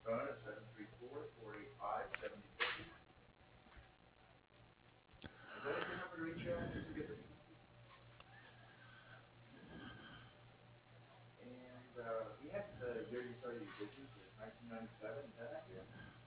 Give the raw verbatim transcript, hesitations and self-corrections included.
phone at seven three four, four eight five, seven zero five zero. Is that a good number to reach you at? Just to get the. And uh, we had the year you started your business is nineteen ninety-seven. Is that accurate?